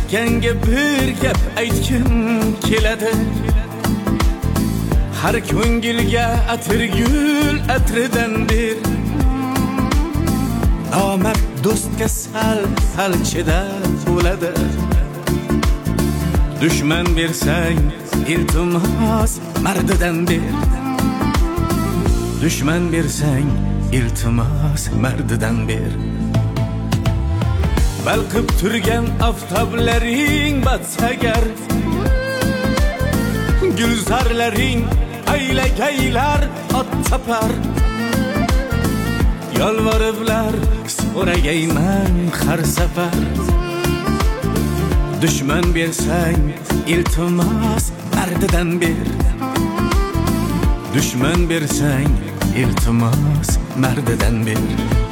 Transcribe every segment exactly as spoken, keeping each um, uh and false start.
aytganga bir gap aytgim keladi. Har ko'ngilga atirgul atridan bir, nomard do'stga sal salchida bo'ladi. Dushman bersang iltimos mardidan ber, dushman bersang iltimos mardidan ber. Balqib turgan oftoblaring batsagar, gulzarlaring aylagaylar ot chopar. Yolvoriblar so'ragayman har safar, dushman bersang iltimos mardidan ber, dushman bersang iltimos mardidan ber.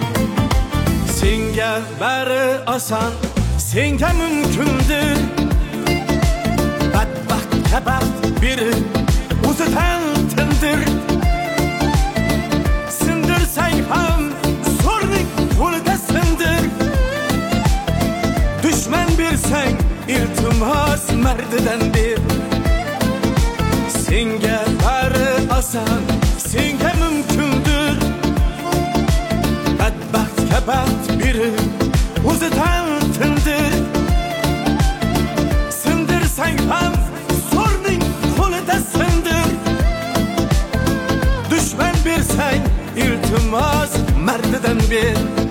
Senga bari oson, senga mumkindir, badbaxtga baxt berib o'zidan tindir. Sindirsang ham zo'rlik qo'lida sindir, dushman bersang iltimos mardidan ber. Senga bari oson, senga mumkindir, badbaxtga baxt berib o'zidan tindir. Sindirsang ham zo'rning qo'lida sindir, dushman bersang iltimos mardidan ber.